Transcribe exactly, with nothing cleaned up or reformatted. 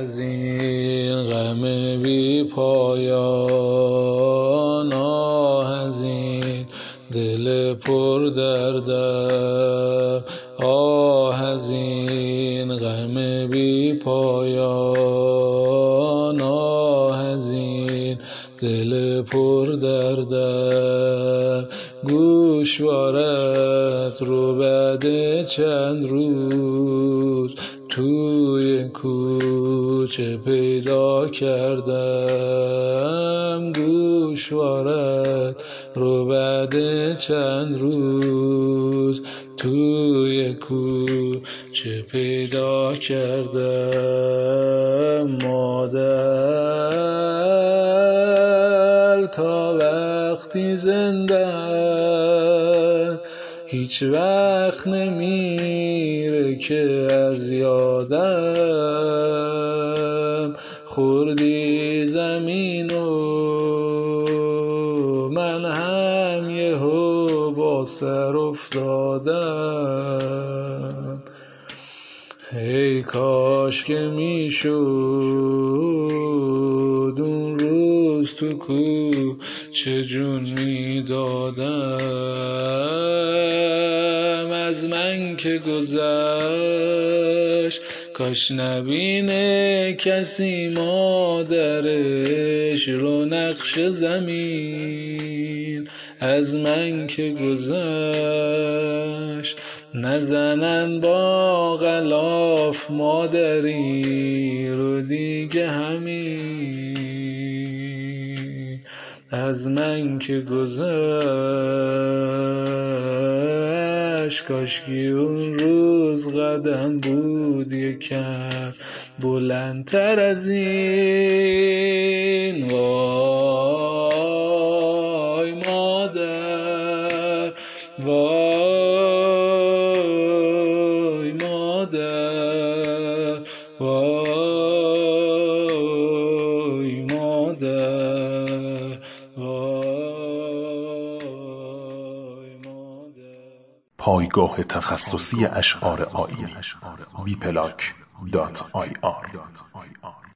از این غم بی پایان، آه از این دل پر دردم، آه از این غم بی پایان، آه از این دل پر دردم. گوشوارت رو بعد چند روز توی کوچه پیدا کردم، گوشوارت رو بعد چند روز توی کوچه پیدا کردم. مادر تا وقتی زنده هیچ وقت نمیره که از یادم خوردی زمینو، من هم یهو با سر افتادم. ای کاش که میشد اون روز تو کوچه جون میدادم. از من که گذشت کاش نبینه کسی مادرش رو نقش زمین. از من که گذشت نزنن با غلاف مادری رو دیگه همین. از من که گذشت کاشکی اون روز قدم بود یکم بلندتر از این. وای مادر، وای مادر، وای مادر، وای مادر. پایگاه تخصصی اشعار آیینی وی پلاک دات آی آر